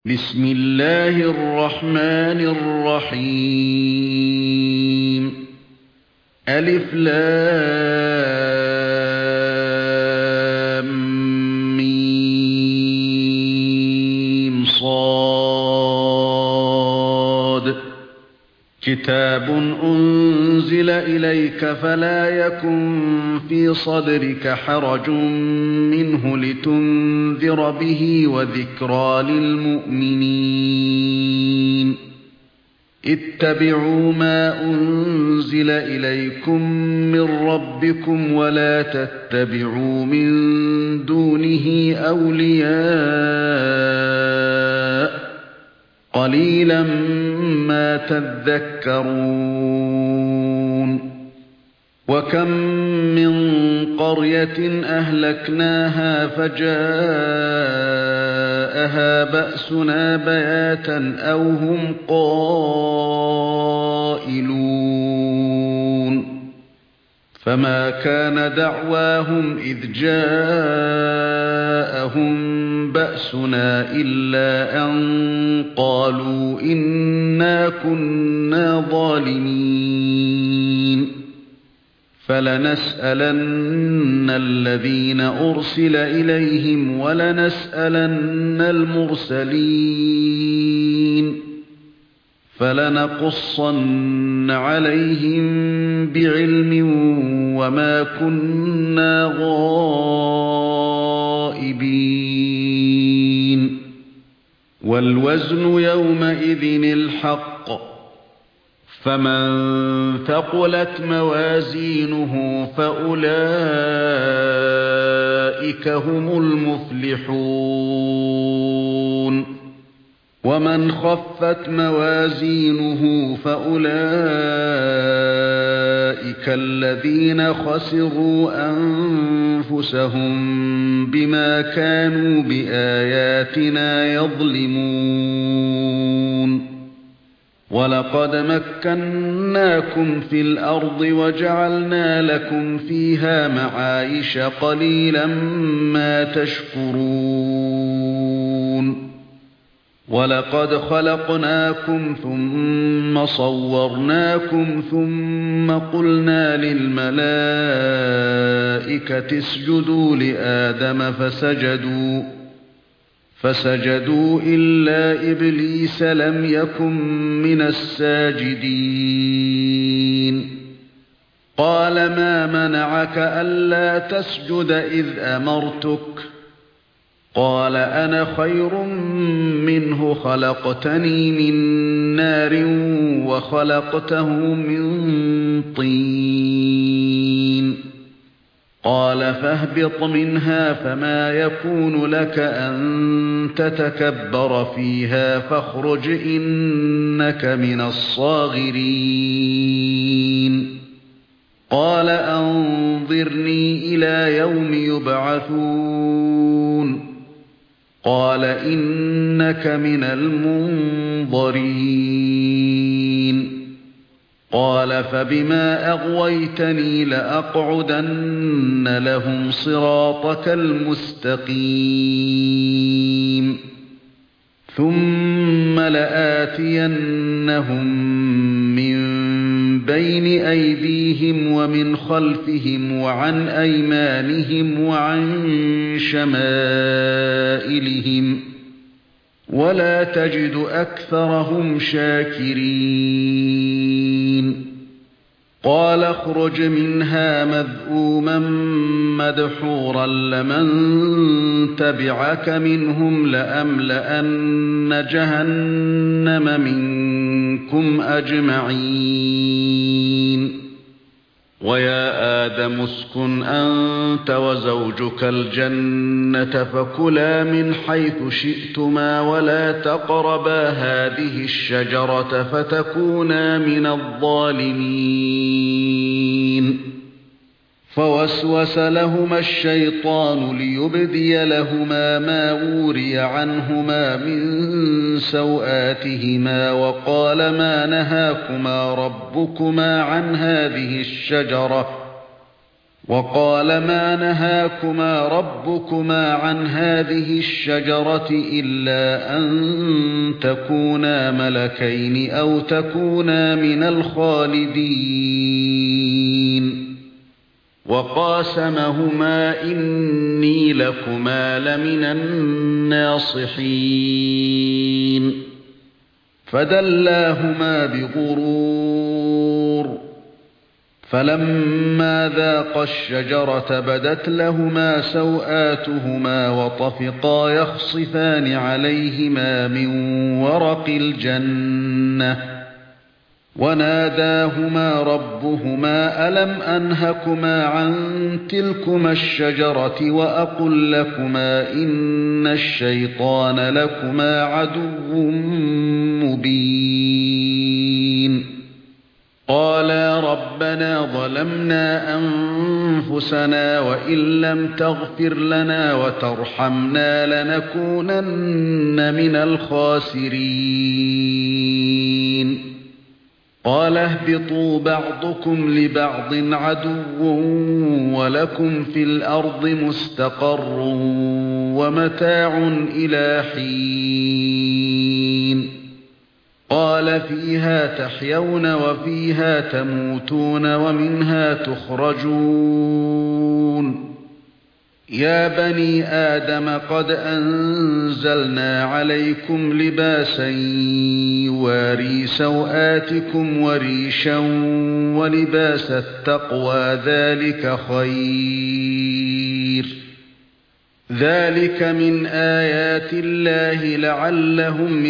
بسم الله الرحمن الرحيم ألف لام ميم صاد كتاب أنزل إليك فلا يكن في صدرك حرج منه لتنذر به وذكرى للمؤمنين اتبعوا ما أنزل إليكم من ربكم ولا تتبعوا من دونه أولياء قليلا ما تذكرون وكم من قرية أهلكناها فجاءها بأسنا بياتا أو هم قائلون فما كان دعواهم إذ جاءهم بأسنا إلا أن قالوا إنا كنا ظالمين فلنسألن الذين أرسل إليهم ولنسألن المرسلين فلنقصن عليهم بعلم وما كنا غائبين والوزن يومئذ الحق فمن ثقلت موازينه فأولئك هم المفلحون ومن خفت موازينه فأولئك الذين خسروا أنفسهم بما كانوا بآياتنا يظلمون وَلَقَدْ مَكَّنَّاكُمْ فِي الْأَرْضِ وَجَعَلْنَا لَكُمْ فِيهَا مَعَايِشَ قَلِيلًا مَا تَشْكُرُونَ وَلَقَدْ خَلَقْنَاكُمْ ثُمَّ صَوَّرْنَاكُمْ ثُمَّ قُلْنَا لِلْمَلَائِكَةِ اسْجُدُوا لِآدَمَ فسجدوا إلا إبليس لم يكن من الساجدين قال ما منعك ألا تسجد إذ أمرتك قال أنا خير منه خلقتني من نار وخلقته من طين قال فاهبط منها فما يكون لك أن تتكبر فيها فاخرج إنك من الصاغرين قال أنظرني إلى يوم يبعثون قال إنك من المنظرين قال فبما أغويتني لأقعدن لهم صراطك المستقيم ثم لآتينهم من بين أيديهم ومن خلفهم وعن أيمانهم وعن شمائلهم ولا تجد أكثرهم شاكرين قال اخرج منها مذءوما مدحورا لمن تبعك منهم لأملأن جهنم منكم أجمعين ويا آدم اسكن أنت وزوجك الجنة فكلا من حيث شئتما ولا تقربا هذه الشجرة فتكونا من الظالمين فوسوس لهما الشيطان ليبدي لهما ما وري عنهما من سوآتهما وقال ما نهاكما ربكما عن هذه الشجرة وقال ما نهاكما ربكما عن هذه الشجرة إلا أن تكونا ملكين أو تكونا من الخالدين وقاسمهما إني لكما لمن الناصحين فدلاهما بغرور فلما ذاقا الشجرة بدت لهما سوآتهما وطفقا يخصفان عليهما من ورق الجنة وناداهما ربهما ألم أنهكما عن تلكما الشجرة وأقل لكما إن الشيطان لكما عدو مبين قالا ربنا ظلمنا أنفسنا وإن لم تغفر لنا وترحمنا لنكونن من الخاسرين قال اهبطوا بعضكم لبعض عدو ولكم في الأرض مستقر ومتاع إلى حين قال فيها تحيون وفيها تموتون ومنها تخرجون يا بني آدم قد أنزلنا عليكم لباسا يواري سوآتكم وريشا ولباس التقوى ذلك خير ذلك من آيات الله لعلهم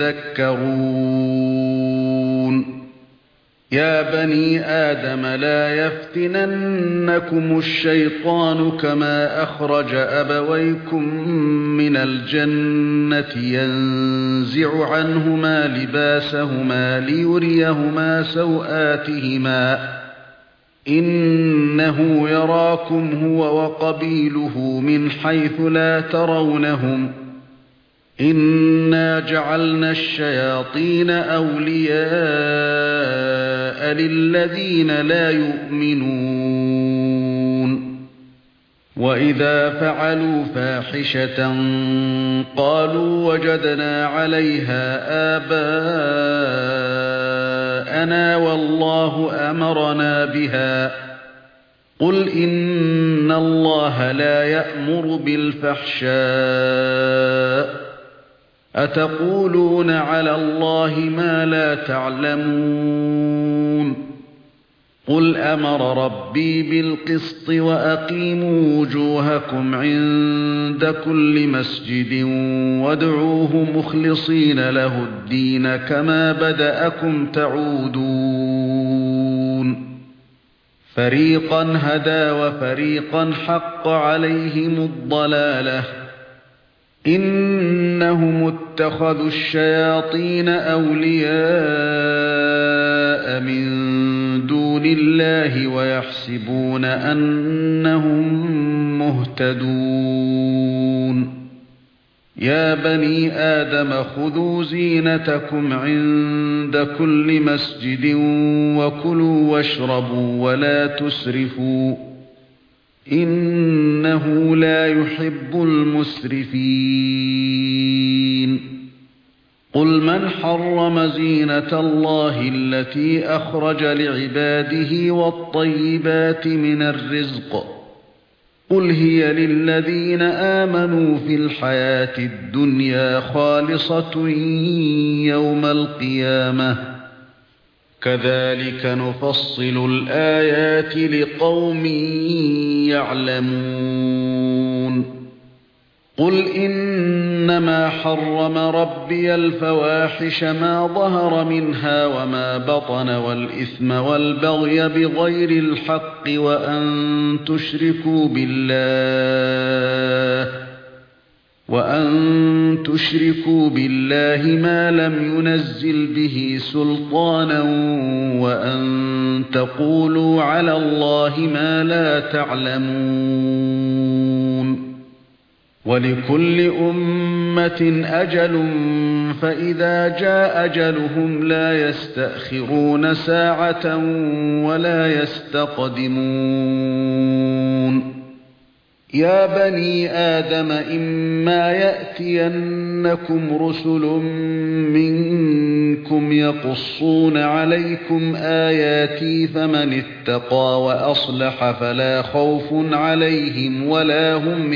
يذكرون يا بني آدم لا يفتننكم الشيطان كما أخرج أبويكم من الجنة ينزع عنهما لباسهما ليريهما سوآتهما إنه يراكم هو وقبيله من حيث لا ترونهم إنا جعلنا الشياطين أولياء للذين لا يؤمنون وإذا فعلوا فاحشة قالوا وجدنا عليها آباءنا والله أمرنا بها قل إن الله لا يأمر بالفحشاء أتقولون على الله ما لا تعلمون قل أمر ربي بالقسط وأقيموا وجوهكم عند كل مسجد وادعوه مخلصين له الدين كما بدأكم تعودون فريقا هدى وفريقا حق عليهم الضلالة إنهم اتخذوا الشياطين أولياء من دون الله ويحسبون أنهم مهتدون يا بني آدم خذوا زينتكم عند كل مسجد وكلوا واشربوا ولا تسرفوا إنه لا يحب المسرفين قل من حرم زينة الله التي أخرج لعباده والطيبات من الرزق قل هي للذين آمنوا في الحياة الدنيا خالصة يوم القيامة كذلك نفصل الآيات لقوم يعلمون قل إنما حرم ربي الفواحش ما ظهر منها وما بطن والإثم والبغي بغير الحق وأن تشركوا بالله ما لم ينزل به سلطانا وأن تقولوا على الله ما لا تعلمون وَلِكُلِّ أُمَّةٍ أَجَلٌ فَإِذَا جَاءَ أَجَلُهُمْ لَا يَسْتَأْخِرُونَ سَاعَةً وَلَا يَسْتَقْدِمُونَ يَا بَنِي آدَمَ إِمَّا يَأْتِيَنَّكُمْ رُسُلٌ مِّنكُمْ يَقُصُّونَ عَلَيْكُمْ آيَاتِي فَمَنِ اتَّقَىٰ وَأَصْلَحَ فَلَا خَوْفٌ عَلَيْهِمْ وَلَا هُمْ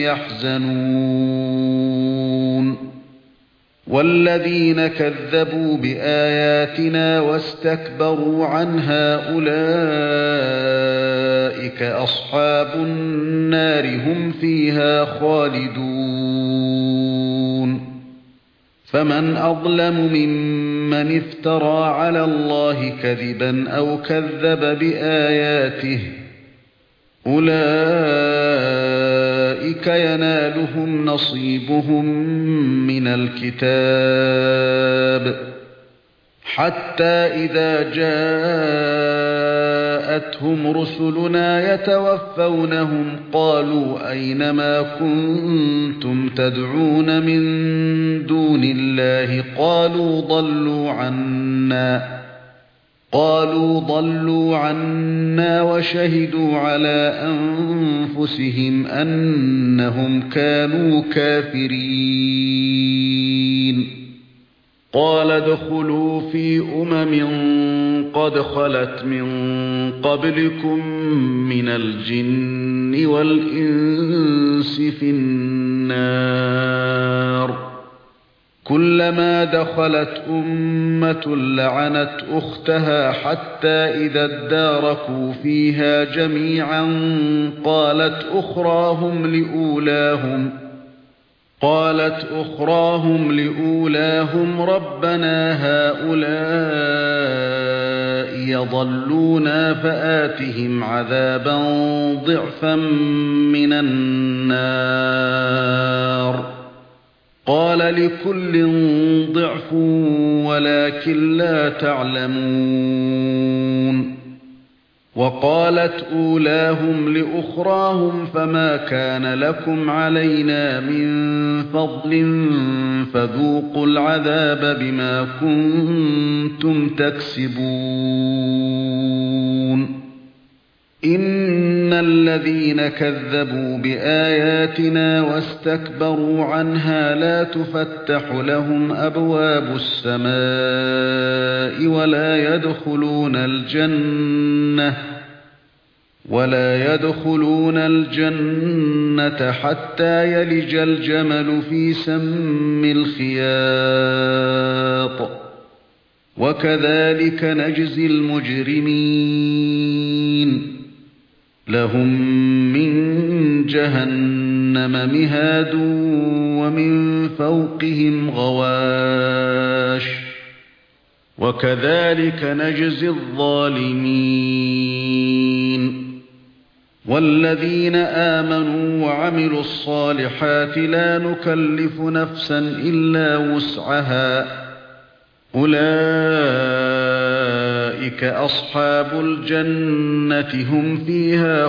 يَحْزَنُونَ وَالَّذِينَ كَذَّبُوا بِآيَاتِنَا وَاسْتَكْبَرُوا عَنْهَا أُولَئِكَ أَصْحَابُ النَّارِ هُمْ فِيهَا خَالِدُونَ فَمَنْ أَظْلَمُ مِمَّنِ افْتَرَىٰ عَلَى اللَّهِ كَذِبًا أَوْ كَذَّبَ بِآيَاتِهِ أُولَئِكَ يَنَالُهُمْ نَصِيبُهُم مِّنَ الْكِتَابِ حَتَّى إِذَا جَاءَتْهُمْ رُسُلُنَا يَتَوَفَّوْنَهُمْ قَالُوا أَيْنَ مَا كُنتُمْ تَدْعُونَ مِن دُونِ اللَّهِ قَالُوا ضَلُّوا عَنَّا وَشَهِدُوا عَلَىٰ أَنفُسِهِمْ أَنَّهُمْ كَانُوا كَافِرِينَ قَالَ ادْخُلُوا فِي قَدْ خَلَتْ مِن قَبْلِكُم مِّنَ الْجِنِّ وَالْإِنسِ فِي النَّارِ كُلَّمَا دَخَلَتْ أُمَّةٌ لَّعَنَتْ أُخْتَهَا حَتَّى إِذَا ادَّارَكُوا فِيهَا جَمِيعًا قَالَتْ أُخْرَاهُمْ لِأُولَاهُمْ رَبَّنَا هَٰؤُلَاءِ يَضَلُّونَا فَآتِهِمْ عَذَابًا ضِعْفًا مِّنَ النَّارِ قَالَ لِكُلٍّ ضِعْفٌ وَلَٰكِن لَّا تَعْلَمُونَ وَقَالَتْ أُولَاهُمْ لِأُخْرَاهُمْ فَمَا كَانَ لَكُمْ عَلَيْنَا مِن فَضْلٍ فَذُوقُوا الْعَذَابَ بِمَا كُنتُمْ تَكْسِبُونَ إِنَّ الَّذِينَ كَذَّبُوا بِآيَاتِنَا وَاسْتَكْبَرُوا عَنْهَا لَا تُفَتَّحُ لَهُمْ أَبْوَابُ السَّمَاءِ وَلَا يَدْخُلُونَ الْجَنَّةَ حَتَّى يَلِجَ الْجَمَلُ فِي سَمِّ الْخِيَاطِ وَكَذَلِكَ نَجْزِي الْمُجْرِمِينَ لَهُم مِّن جَهَنَّمَ مِهَادٌ وَمِن فَوْقِهِمْ غَوَاشٍ وَكَذَلِكَ نَجْزِي الظَّالِمِينَ وَالَّذِينَ آمَنُوا وَعَمِلُوا الصَّالِحَاتِ لَا نُكَلِّفُ نَفْسًا إِلَّا وُسْعَهَا أُولَئِكَ أَصْحَابُ الْجَنَّةِ هُمْ فِيهَا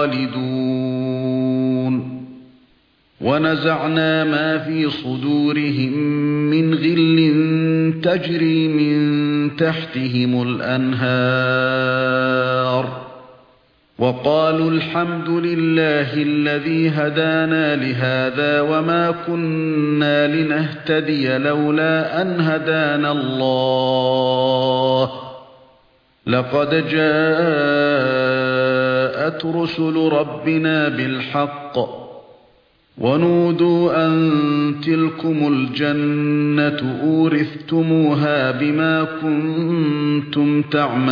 خَالِدُونَ وَنَزَعْنَا مَا فِي صُدُورِهِم مِّنْ غِلٍّ تَجْرِي مِن تَحْتِهِمُ الْأَنْهَارُ وَقَالُوا الْحَمْدُ لِلَّهِ الَّذِي هَدَانَا لِهَٰذَا وَمَا كُنَّا لِنَهْتَدِيَ لَوْلَا أَنْ هَدَانَا اللَّهُ لَقَدْ جَاءَتْ رُسُلُ رَبِّنَا بِالْحَقِّ وَنُودُوا أَن تِلْكُمُ الْجَنَّةُ أُورِثْتُمُوهَا بِمَا كُنتُمْ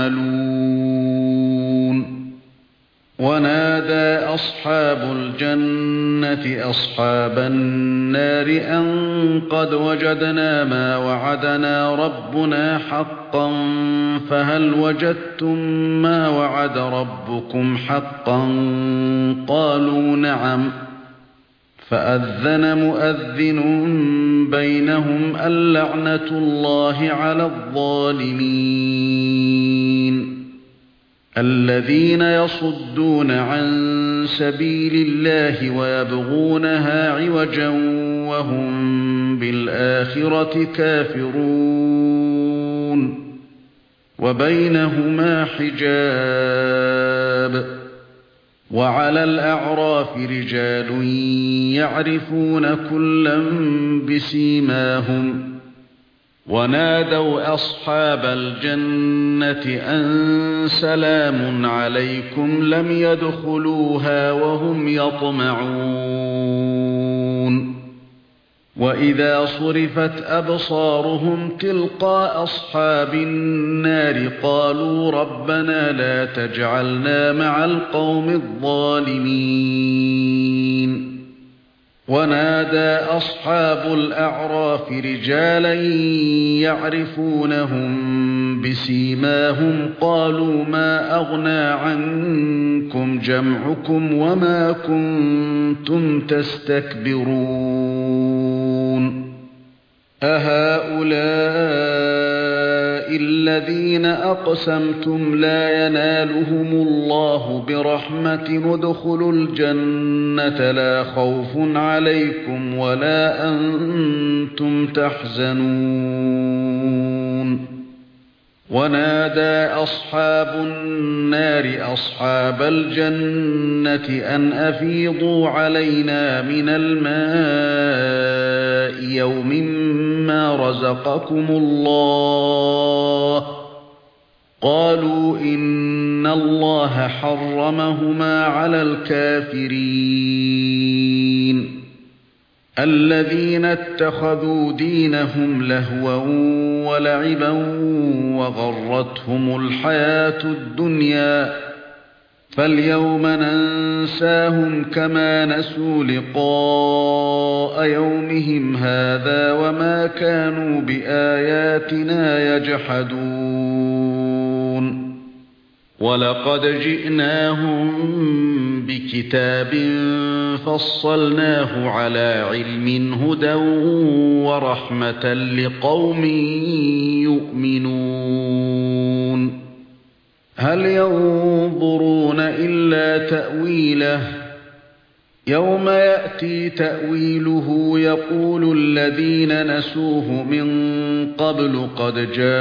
تَعْمَلُونَ وَنَادَى أَصْحَابُ الْجَنَّةِ أَصْحَابَ النَّارِ أَن قَدْ وَجَدْنَا مَا وَعَدَنَا رَبُّنَا حَقًّا فَهَلْ وَجَدتُّم مَّا وَعَدَ رَبُّكُمْ حَقًّا قَالُوا نَعَمْ فَأَذَّنَ مُؤَذِّنٌ بَيْنَهُمْ اللَّعْنَةُ اللَّهِ عَلَى الظَّالِمِينَ الذين يصدون عن سبيل الله ويبغونها عوجا وهم بالآخرة كافرون وبينهما حجاب وعلى الأعراف رجال يعرفون كلا بسيماهم ونادوا أصحاب الجنة أن سلام عليكم لم يدخلوها وهم يطمعون وإذا صرفت أبصارهم تلقاء أصحاب النار قالوا ربنا لا تجعلنا مع القوم الظالمين ونادى أصحاب الأعراف رجالا يعرفونهم بسيماهم قالوا ما أغنى عنكم جمعكم وما كنتم تستكبرون أهؤلاء الذين أقسمتم لا ينالهم الله برحمة ادخلوا الجنة لا خوف عليكم ولا أنتم تحزنون ونادى أصحاب النار أصحاب الجنة أن أفيضوا علينا من الماء يوم ما رزقكم الله قالوا إن الله حرمهما على الكافرين الذين اتخذوا دينهم لهوا ولعبا وغرتهم الحياة الدنيا فاليوم ننساهم كما نسوا لقاء يومهم هذا وما كانوا بآياتنا يجحدون ولقد جئناهم بكتاب فصلناه على علم هدى ورحمة لقوم يؤمنون هل ينظرون إلا تأويله يوم يأتي تأويله يقول الذين نسوه من قبل قد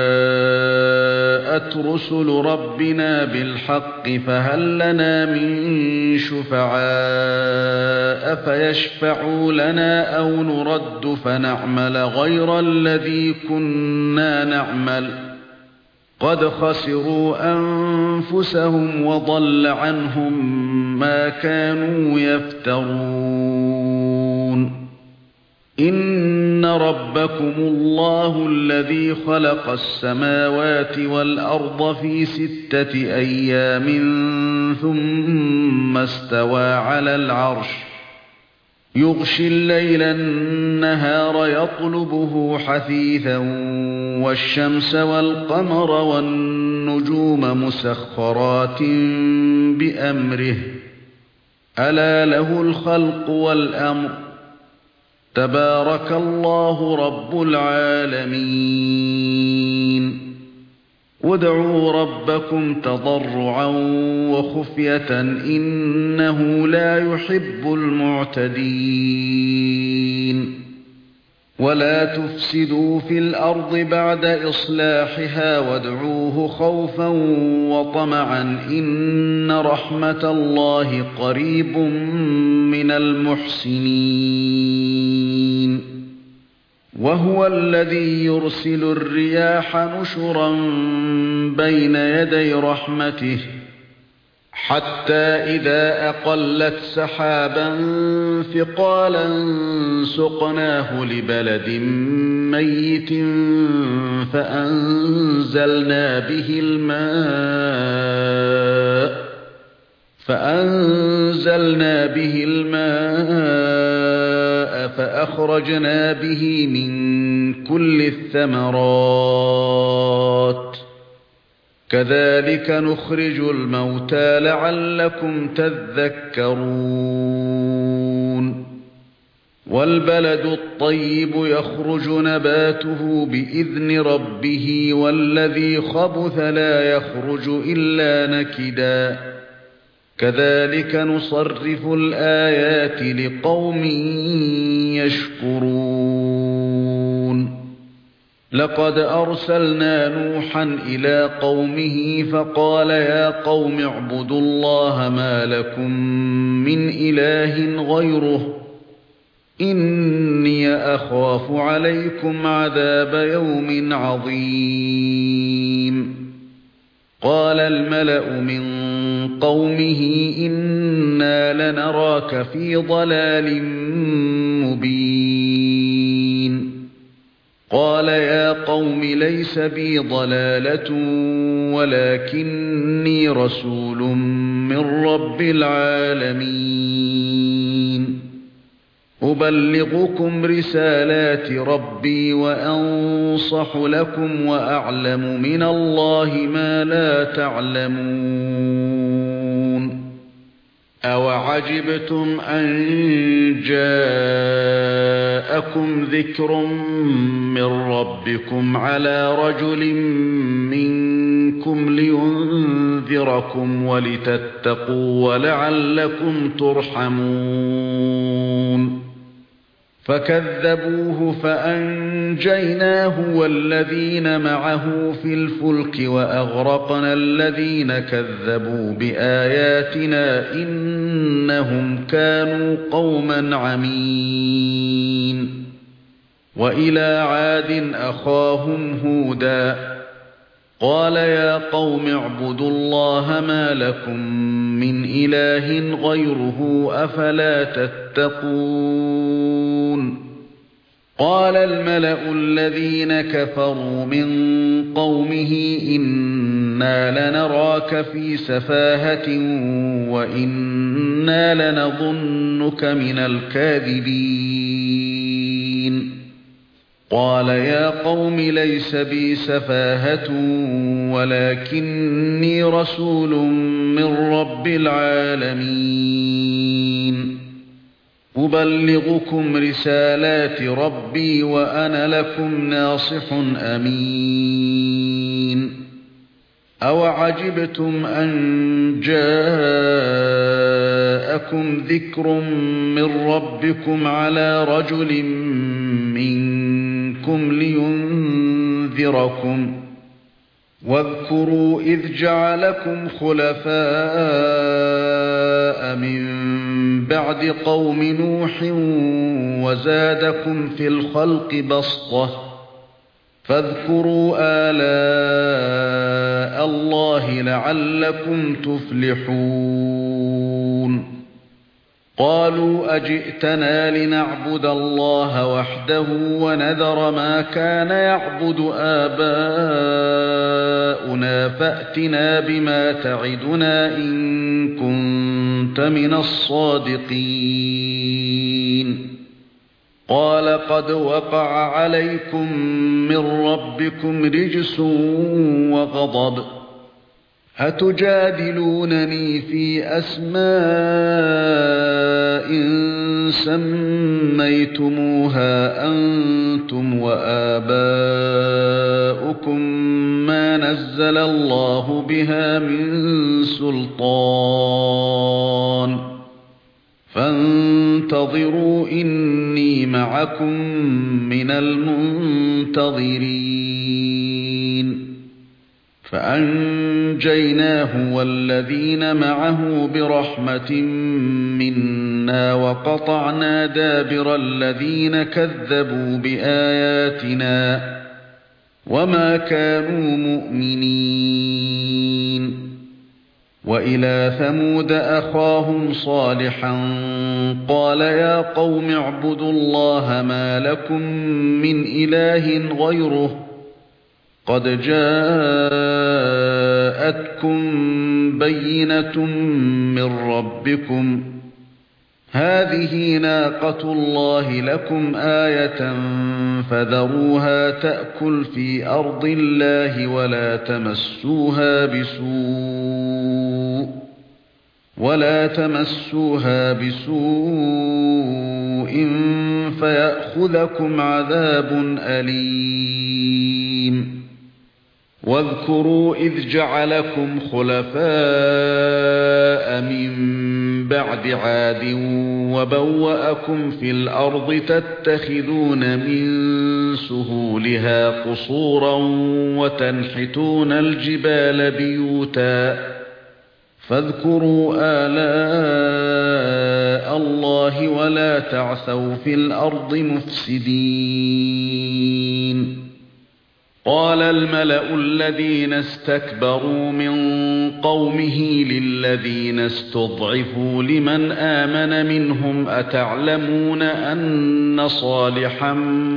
جاءت رسل ربنا بالحق فهل لنا من شفعاء فيشفعوا لنا أو نرد فنعمل غير الذي كنا نعمل قد خسروا أنفسهم وضل عنهم ما كانوا يفترون إن ربكم الله الذي خلق السماوات والأرض في 6 أيام ثم استوى على العرش يغشي الليل النهار يطلبه حثيثا والشمس والقمر والنجوم مسخرات بأمره ألا له الخلق والأمر تبارك الله رب العالمين وادعوا ربكم تضرعا وخفية إنه لا يحب المعتدين ولا تفسدوا في الأرض بعد إصلاحها وادعوه خوفا وطمعا إن رحمة الله قريب من المحسنين وهو الذي يرسل الرياح نشرا بين يدي رحمته حتى إذا أقلت سحابا ثقالا سقناه لبلد ميت فأنزلنا به الماء فأخرجنا به من كل الثمرات كذلك نخرج الموتى لعلكم تذكرون والبلد الطيب يخرج نباته بإذن ربه والذي خبث لا يخرج إلا نكدا كذلك نصرف الآيات لقوم يشكرون لقد أرسلنا نوحا إلى قومه فقال يا قوم اعبدوا الله ما لكم من إله غيره إني أخاف عليكم عذاب يوم عظيم قال الملأ من قومه إنا لنراك في ضلال مبين قال يا قوم ليس بي ضلالة ولكني رسول من رب العالمين أبلغكم رسالات ربي وأنصح لكم وأعلم من الله ما لا تعلمون أوعجبتم أن جاءكم ذكر من ربكم على رجل منكم لينذركم ولتتقوا ولعلكم ترحمون فكذبوه فأنجيناه والذين معه في الفلك وأغرقنا الذين كذبوا بآياتنا إنهم كانوا قوما عمين وإلى عاد أخاهم هودا قال يا قوم اعبدوا الله ما لكم من إله غيره أفلا تتقون قال الملأ الذين كفروا من قومه إنا لنراك في سفاهة وإنا لنظنك من الكاذبين قال يا قوم ليس بي سفاهة ولكني رسول من رب العالمين أبلغكم رسالات ربي وأنا لكم ناصح أمين أوعجبتم أن جاءكم ذكر من ربكم على رجل منكم لينذركم واذكروا إذ جعلكم خلفاء من بعد قوم نوح وزادكم في الخلق بسطة فاذكروا آلاء الله لعلكم تفلحون قالوا أجئتنا لنعبد الله وحده ونذر ما كان يعبد آباؤنا فأتنا بما تعدنا إن كنت من الصادقين قال قد وقع عليكم من ربكم رجس وغضب هتجادلونني في أسماء سميتموها أنتم وآباؤكم ما نزل الله بها من سلطان فانتظروا إني معكم من المنتظرين فأنجيناه والذين معه برحمة منا وقطعنا دابر الذين كذبوا بآياتنا وما كانوا مؤمنين وإلى ثمود أخاهم صالحا قال يا قوم اعبدوا الله ما لكم من إله غيره قد جاءتكم بينة من ربكم هذه ناقة الله لكم آية فذروها تأكل في أرض الله ولا تمسوها بسوء فيأخذكم عذاب أليم واذكروا إذ جعلكم خلفاء من بعد عاد وبوأكم في الأرض تتخذون من سهولها قصورا وتنحتون الجبال بيوتا فاذكروا آلاء الله ولا تعثوا في الأرض مفسدين قال الملأ الذين استكبروا من قومه للذين استضعفوا لمن آمن منهم أتعلمون أن صالحا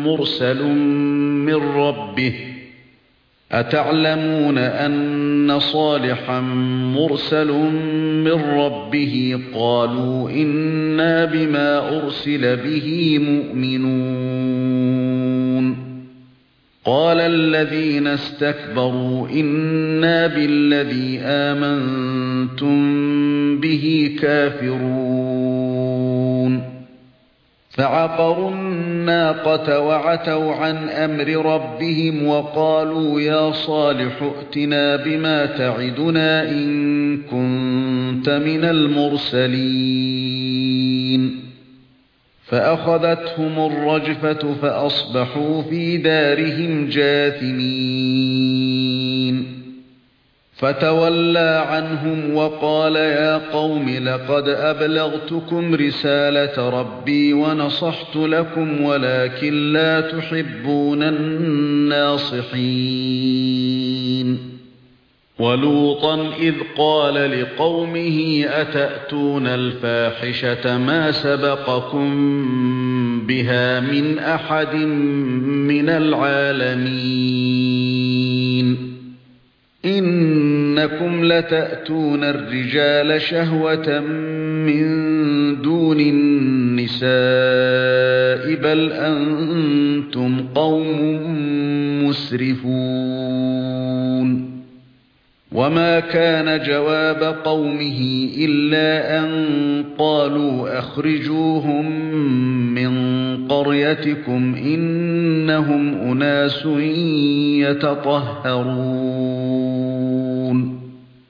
مرسل من ربه قالوا إنا بما أرسل به مؤمنون قال الذين استكبروا إنا بالذي آمنتم به كافرون فعقروا الناقة وعتوا عن أمر ربهم وقالوا يا صالح ائتنا بما تعدنا إن كنت من المرسلين فأخذتهم الرجفة فأصبحوا في دارهم جاثمين فتولى عنهم وقال يا قوم لقد أبلغتكم رسالة ربي ونصحت لكم ولكن لا تحبون الناصحين ولوطا إذ قال لقومه أتأتون الفاحشة ما سبقكم بها من أحد من العالمين إنكم لتأتون الرجال شهوة من دون النساء بل أنتم قوم مسرفون وما كان جواب قومه إلا أن قالوا أخرجوهم من قريتكم إنهم أناس يتطهرون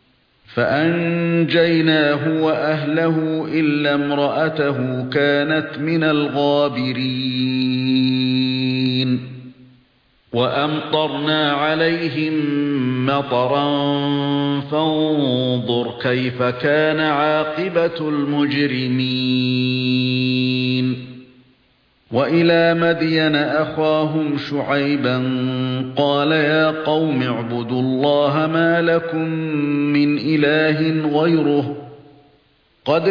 فأنجيناه وأهله إلا امرأته كانت من الغابرين وأمطرنا عليهم مطرا فانظر كيف كان عاقبة المجرمين وإلى مدين أخاهم شعيبا قال يا قوم اعبدوا الله ما لكم من إله غيره قد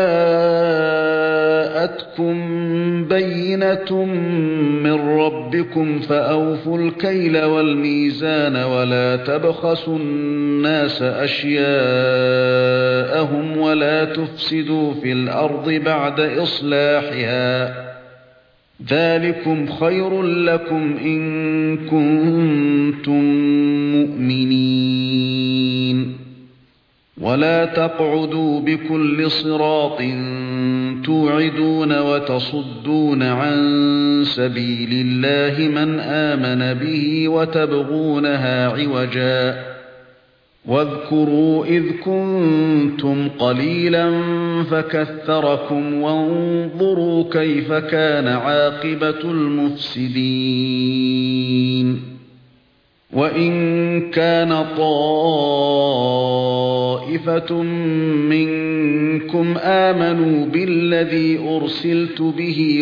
جاءتكم بينة من ربكم فأوفوا الكيل والميزان ولا تبخسوا الناس أشياءهم ولا تفسدوا في الأرض بعد إصلاحها ذلكم خير لكم إن كنتم مؤمنين ولا تقعدوا بكل صراط توعدون وتصدون عن سبيل الله من آمن به وتبغونها عوجا واذكروا إذ كنتم قليلا فكثركم وانظروا كيف كان عاقبة المفسدين وإن كان طائفة منكم آمنوا بالذي أرسلت به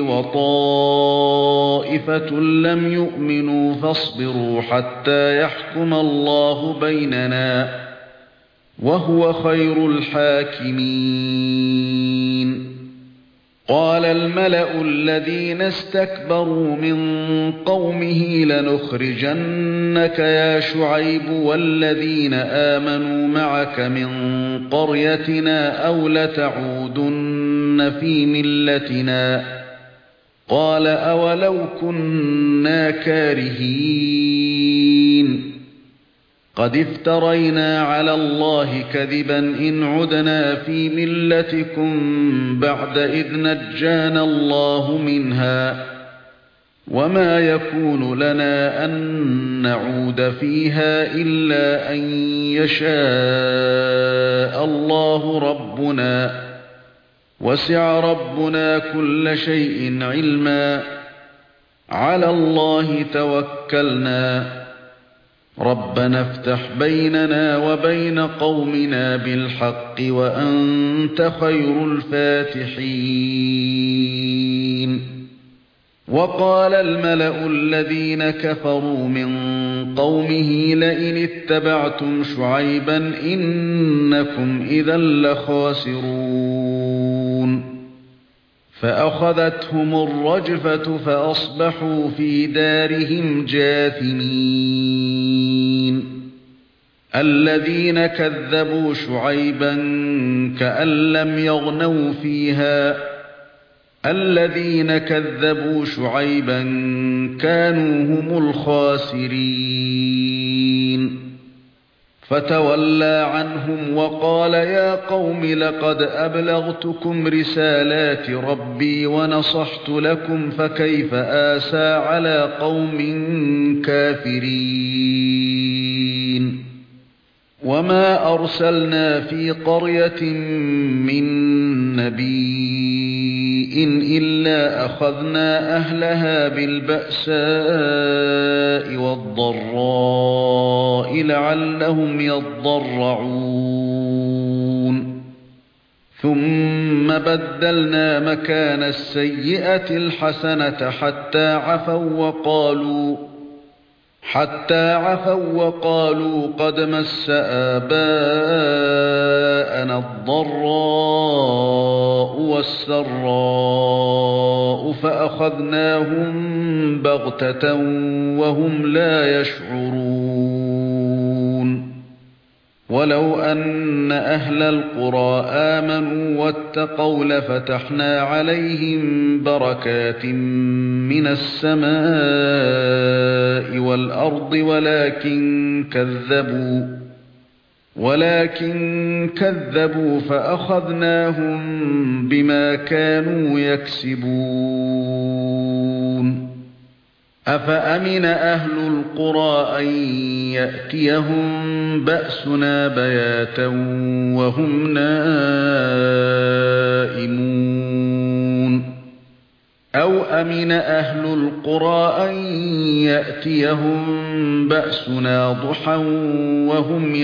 وطائفة لم يؤمنوا فاصبروا حتى يحكم الله بيننا وهو خير الحاكمين قال الملأ الذين استكبروا من قومه لنخرجنك يا شعيب والذين آمنوا معك من قريتنا أو لتعودن في ملتنا قال أولو كنا كارهين قد افترينا على الله كذبا إن عدنا في ملتكم بعد إذ نجانا الله منها وما يكون لنا أن نعود فيها إلا أن يشاء الله ربنا وسع ربنا كل شيء علما على الله توكلنا ربنا افتح بيننا وبين قومنا بالحق وأنت خير الفاتحين وقال الملأ الذين كفروا من قومه لئن اتبعتم شعيبا إنكم إذا لخاسرون فأخذتهم الرجفة فأصبحوا في دارهم جاثمين الذين كذبوا شعيبا كأن لم يغنوا فيها الذين كذبوا شعيبا كانوا هم الخاسرين فتولى عنهم وقال يا قوم لقد أبلغتكم رسالات ربي ونصحت لكم فكيف آسى على قوم كافرين وما أرسلنا في قرية من نبي إلا أخذنا أهلها بالبأساء والضراء لعلهم يضرعون ثم بدلنا مكان السيئة الحسنة حتى عفوا وقالوا قد مس آباءنا الضراء والسراء فأخذناهم بغتة وهم لا يشعرون ولو أن أهل القرى آمنوا واتقوا لفتحنا عليهم بركات من السماء والأرض ولكن كذبوا فأخذناهم بما كانوا يكسبون أفأمن أهل القرى أن يأتيهم بأسنا بياتا وهم نائمون أو أمن أهل القرى أن يأتيهم بأسنا ضحى وهم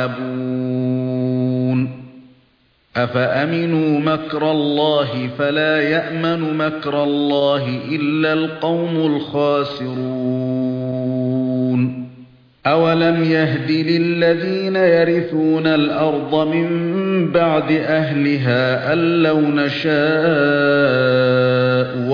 يلعبون أفأمنوا مكر الله فلا يأمن مكر الله إلا القوم الخاسرون أولم يهد للذين يرثون الأرض من بعد أهلها أن لو نشاء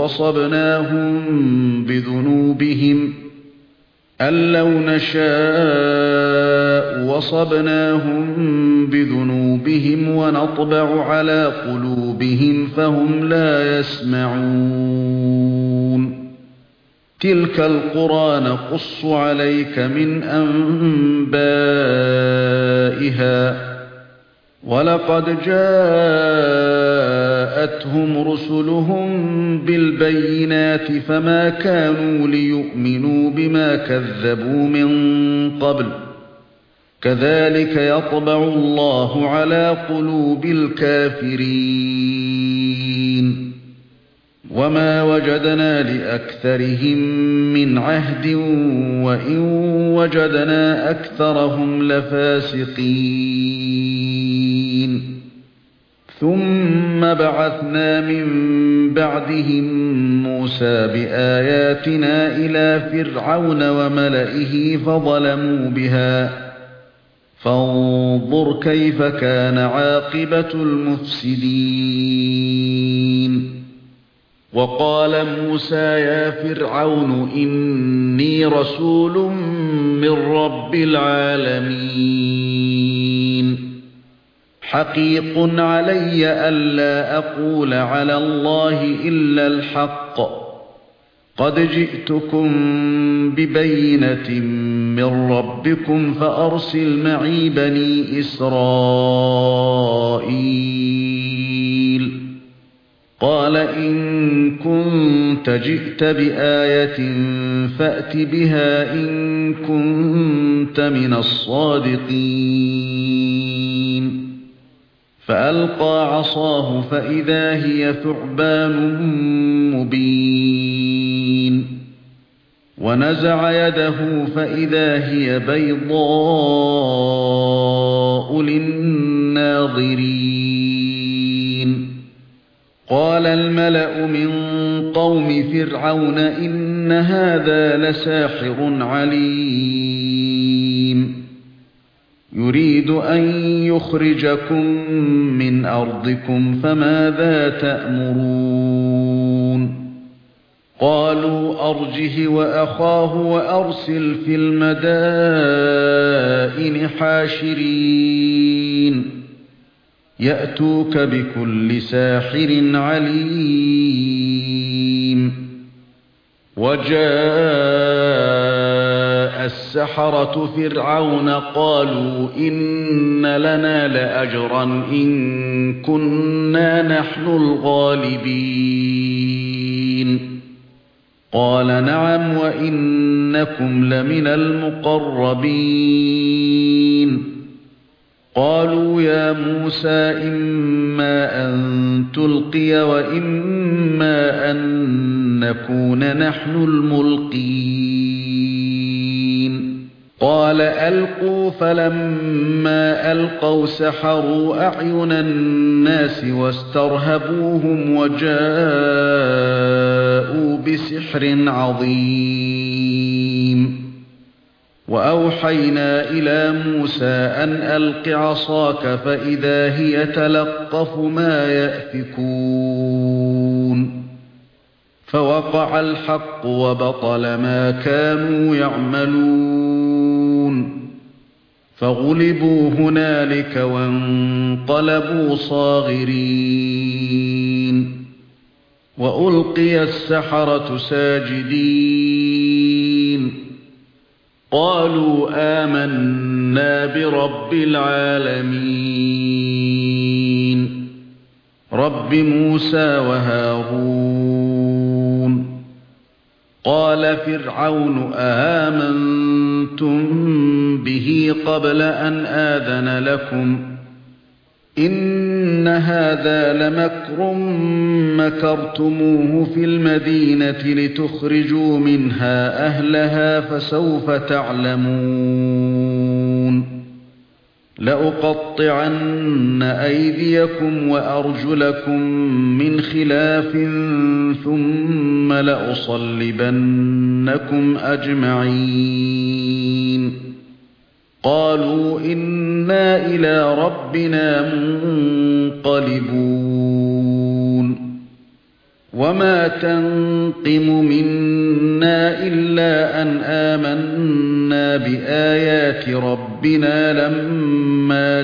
وصبناهم بذنوبهم ونطبع على قلوبهم فهم لا يسمعون تلك القرى نقص عليك من أنبائها ولقد جاءتهم رسلهم بالبينات فما كانوا ليؤمنوا بما كذبوا من قبل كذلك يطبع الله على قلوب الكافرين وما وجدنا لأكثرهم من عهد وإن وجدنا أكثرهم لفاسقين ثم بعثنا من بعدهم موسى بآياتنا إلى فرعون وملئه فظلموا بها فانظر كيف كان عاقبة المفسدين وقال موسى يا فرعون إني رسول من رب العالمين حقيق علي ألا أقول على الله إلا الحق قد جئتكم ببينة من ربكم فأرسل معي بني إسرائيل قال إن كنت جئت بآية فأت بها إن كنت من الصادقين فألقى عصاه فإذا هي ثعبان مبين ونزع يده فإذا هي بيضاء للناظرين قال الملأ من قوم فرعون إن هذا لساحر عليم يريد أن يخرجكم من أرضكم فماذا تأمرون قالوا أرجه وأخاه وأرسل في المدائن حاشرين يأتوك بكل ساحر عليم وجاء السحرة فرعون قالوا إن لنا لأجرا إن كنا نحن الغالبين قال نعم وإنكم لمن المقربين قالوا يا موسى إما أن تلقي وإما أن نكون نحن الملقين قال ألقوا فلما ألقوا سحروا أعين الناس واسترهبوهم وجاءوا بسحر عظيم وأوحينا إلى موسى أن ألق عصاك فإذا هي تلقف ما يأفكون فوقع الحق وبطل ما كانوا يعملون فغلبوا هنالك وانقلبوا صاغرين وألقي السحرة ساجدين قالوا آمنا برب العالمين رب موسى وهارون قال فرعون آمنتم به قبل أن آذن لكم إن هذا لمكر مكرتموه في المدينة لتخرجوا منها أهلها فسوف تعلمون لأقطعن أيديكم وأرجلكم من خلاف ثم لأصلبنكم أجمعين قالوا إنا إلى ربنا منقلبون وما تنقم منا إلا أن آمنا بآيات ربنا لما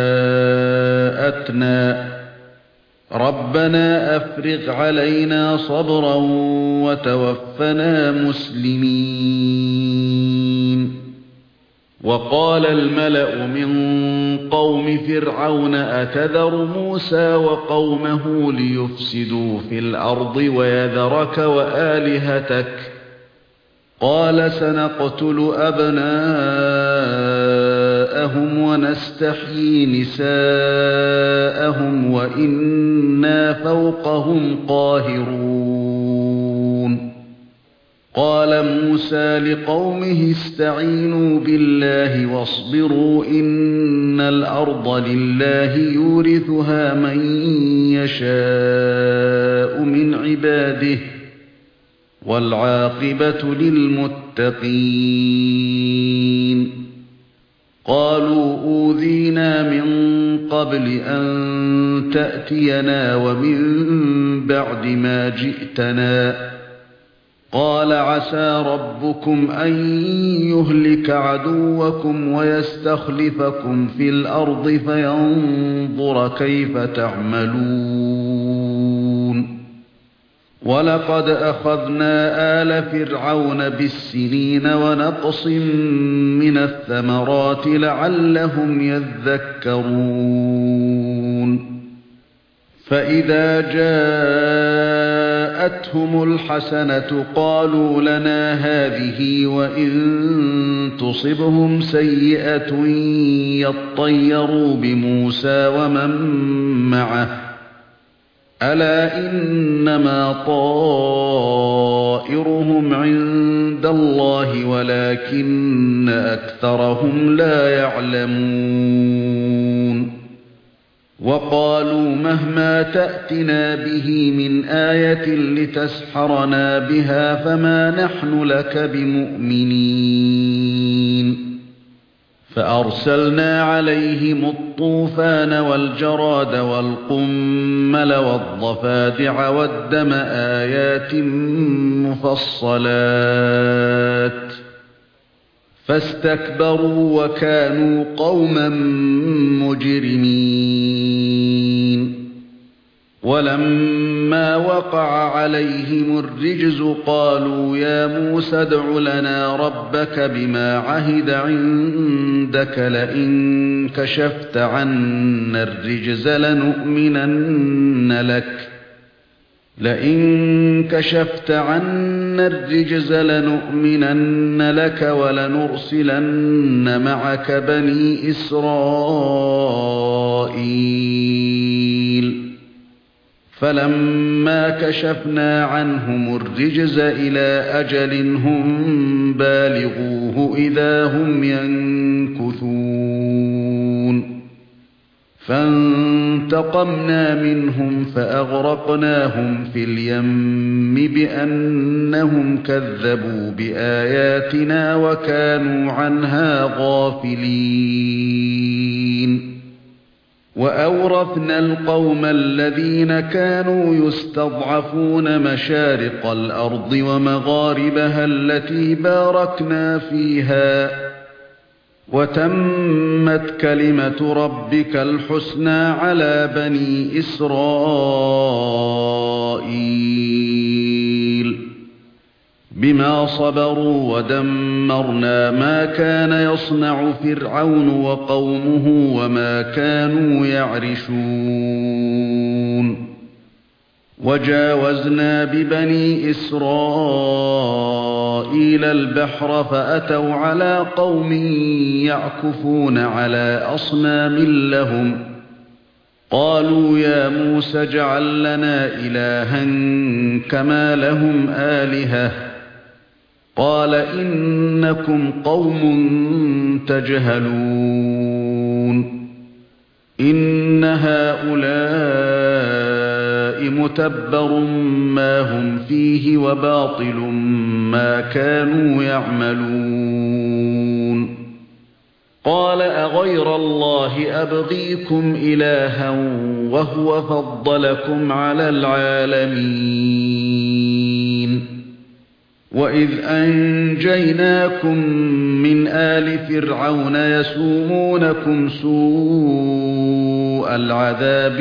جاءتنا ربنا أفرغ علينا صبرا وتوفنا مسلمين وقال الملأ من قوم فرعون أتذر موسى وقومه ليفسدوا في الأرض ويذرك وآلهتك قال سنقتل أبناءهم ونستحيي نساءهم وإنا فوقهم قاهرون قال موسى لقومه استعينوا بالله واصبروا إن الأرض لله يورثها من يشاء من عباده والعاقبة للمتقين قالوا أوذينا من قبل أن تأتينا ومن بعد ما جئتنا قال عسى ربكم أن يهلك عدوكم ويستخلفكم في الأرض فينظر كيف تعملون ولقد أخذنا آل فرعون بالسنين ونقص من الثمرات لعلهم يذكرون فإذا جاءتهم الحسنة قالوا لنا هذه وإن تصبهم سيئة يطيروا بموسى ومن معه ألا إنما طائرهم عند الله ولكن أكثرهم لا يعلمون وقالوا مهما تأتنا به من آية لتسحرنا بها فما نحن لك بمؤمنين فأرسلنا عليهم الطوفان والجراد والقمل والضفادع والدم آيات مفصلات فاستكبروا وكانوا قوما مجرمين ولما وقع عليهم الرجز قالوا يا موسى ادع لنا ربك بما عهد عندك لئن كشفت عنا الرجز لنؤمنن لك ولنرسلن معك بني إسرائيل فلما كشفنا عنهم الرجز إلى أجل هم بالغوه إذا هم ينكثون فانتقمنا منهم فأغرقناهم في اليم بأنهم كذبوا بآياتنا وكانوا عنها غافلين وأورثنا القوم الذين كانوا يستضعفون مشارق الأرض ومغاربها التي باركنا فيها وتمت كلمة ربك الحسنى على بني إسرائيل بما صبروا ودمرنا ما كان يصنع فرعون وقومه وما كانوا يعرشون وجاوزنا ببني إسرائيل البحر فأتوا على قوم يعكفون على أصنام لهم قالوا يا موسى اجعل لنا إلها كما لهم آلهة قال إنكم قوم تجهلون إن هؤلاء متبر ما هم فيه وباطل ما كانوا يعملون قال أغير الله أبغيكم إلها وهو فضلكم على العالمين وإذ أنجيناكم من آل فرعون يسومونكم سوء العذاب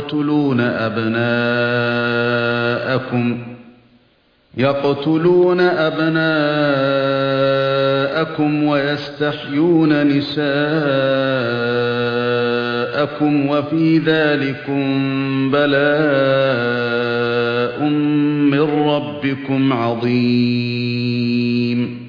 يقتلون أبناءكم ويستحيون نساءكم وفي ذلكم بلاء من ربكم عظيم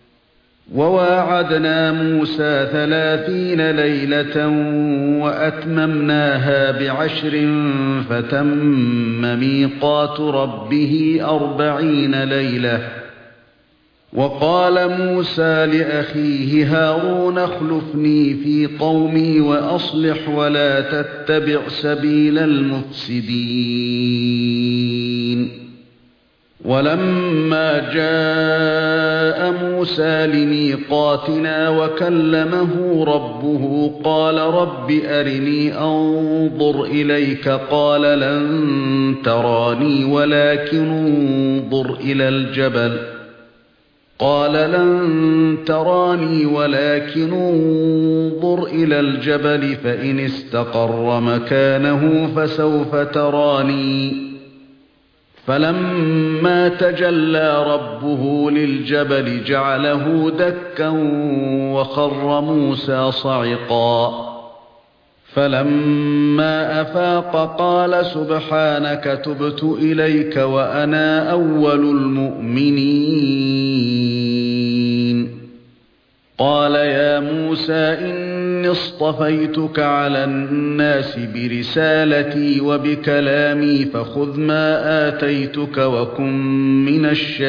وواعدنا موسى 30 ليلة وأتممناها ب10 فتم ميقات ربه 40 ليلة وقال موسى لأخيه هارون اخلفني في قومي وأصلح ولا تتبع سبيل المفسدين ولما جاء موسى لميقاتنا وكلمه ربه قال رب أرني أنظر إليك قال لن تراني ولكن انظر إلى الجبل فإن استقر مكانه فسوف تراني فلما تجلى ربه للجبل جعله دكا وخر موسى صعقا فلما أفاق قال سبحانك تبت إليك وأنا أول المؤمنين. قال يا موسى إني اصطفيتك على الناس برسالتي وبكلامي فخذ ما آتيتك وكن من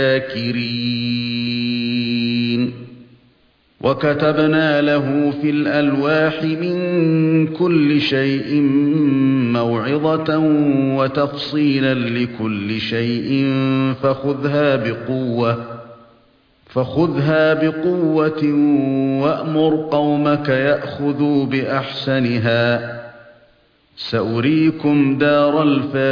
الشاكرين. وكتبنا له في الألواح من كل شيء موعظة وتفصيلا لكل شيء فخذها بقوة وأمر قومك يأخذوا بأحسنها سأريكم دار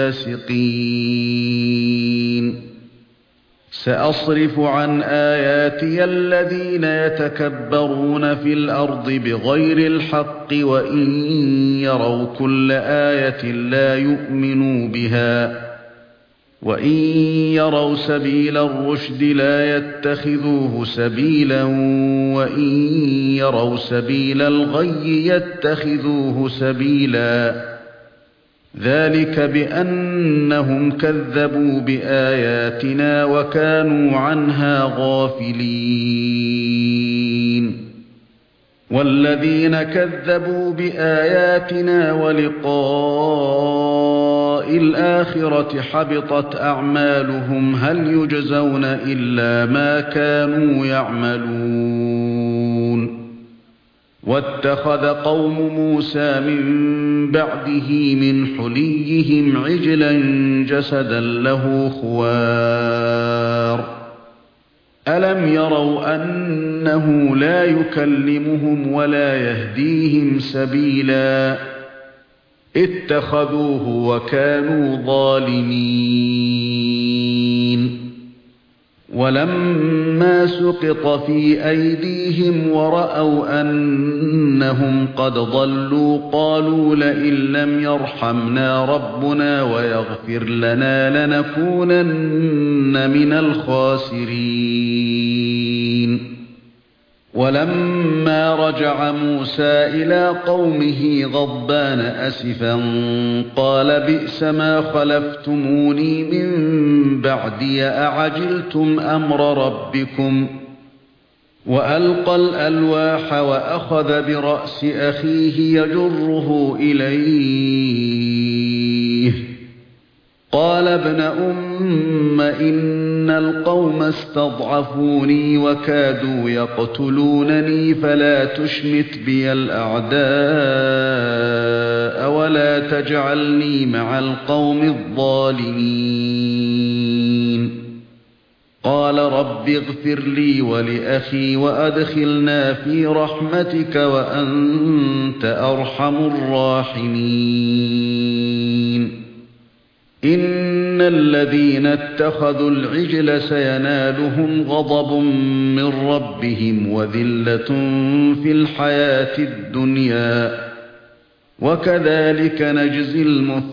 الفاسقين. سأصرف عن آياتي الذين يتكبرون في الأرض بغير الحق وإن يروا كل آية لا يؤمنوا بها وإن يروا سبيل الرشد لا يتخذوه سبيلا وإن يروا سبيل الغي يتخذوه سبيلا ذلك بأنهم كذبوا بآياتنا وكانوا عنها غافلين. والذين كذبوا بآياتنا ولقاء الآخرة حبطت أعمالهم هل يجزون إلا ما كانوا يعملون. واتخذ قوم موسى من بعده من حليهم عجلا جسدا له خوار ألم يروا أنه لا يكلمهم ولا يهديهم سبيلا اتخذوه وكانوا ظالمين. ولما سقط في أيديهم ورأوا أنهم قد ضلوا قالوا لئن لم يرحمنا ربنا ويغفر لنا لنكونن من الخاسرين. ولما رجع موسى إلى قومه غضبان أسفا قال بئس ما خلفتموني من بعدي أعجلتم أمر ربكم وألقى الألواح وأخذ برأس أخيه يجره إليه قال ابن أم إن القوم استضعفوني وكادوا يقتلونني فلا تشمت بي الأعداء ولا تجعلني مع القوم الظالمين. قال رب اغفر لي ولأخي وأدخلنا في رحمتك وأنت أرحم الراحمين. إن الذين اتخذوا العجل سينالهم غضب من ربهم وذلة في الحياة الدنيا وكذلك نجزي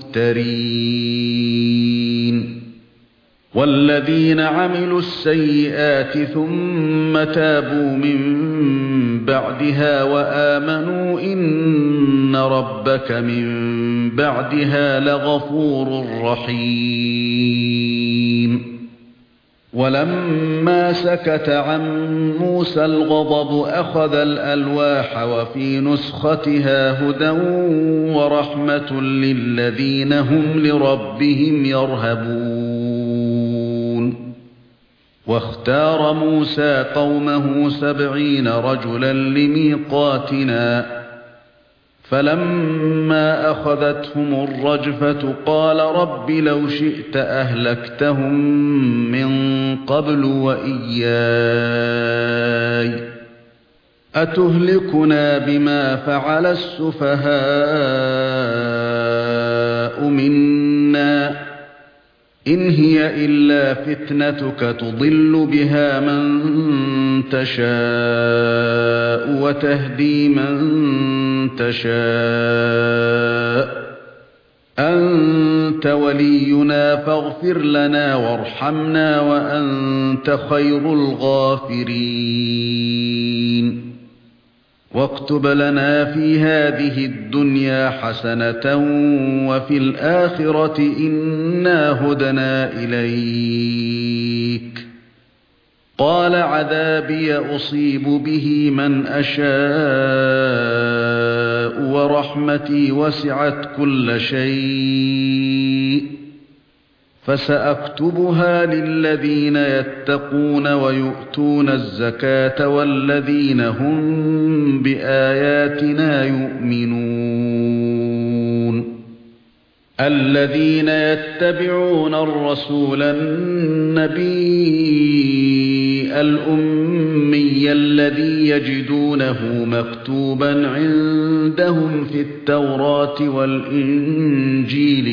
المفترين. والذين عملوا السيئات ثم تابوا من بعدها وآمنوا إن ربك من بعدها لغفور رحيم. ولما سكت عن موسى الغضب أخذ الألواح وفي نسختها هدى ورحمة للذين هم لربهم يرهبون. واختار موسى قومه 70 رجلا لميقاتنا فلما أخذتهم الرجفة قال رب لو شئت أهلكتهم من قبل وإياي أتهلكنا بما فعل السفهاء منا إن هي إلا فتنتك تضل بها من تشاء وتهدي من تشاء أنت ولينا فاغفر لنا وارحمنا وأنت خير الغافرين. واكتب لنا في هذه الدنيا حسنة وفي الآخرة إنا هدنا إليك. قال عذابي أصيب به من أشاء ورحمتي وسعت كل شيء فسأكتبها للذين يتقون ويؤتون الزكاة والذين هم بآياتنا يؤمنون. الذين يتبعون الرسول النبي الأمي الذي يجدونه مكتوبا عندهم في التوراة والإنجيل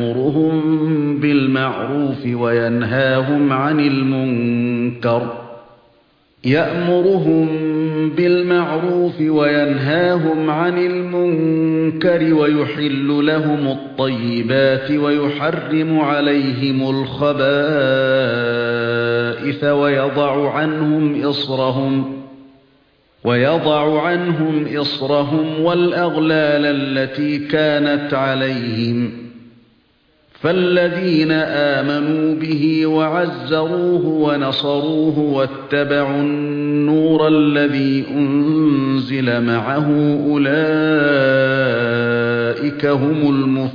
يأمرهم بالمعروف وينهاهم عن المنكر ويحل لهم الطيبات ويحرم عليهم الخبائث ويضع عنهم إصرهم والأغلال التي كانت عليهم. فالذين آمنوا به وعزروه ونصروه واتبعوا النور الذي أنزل معه أولئك هم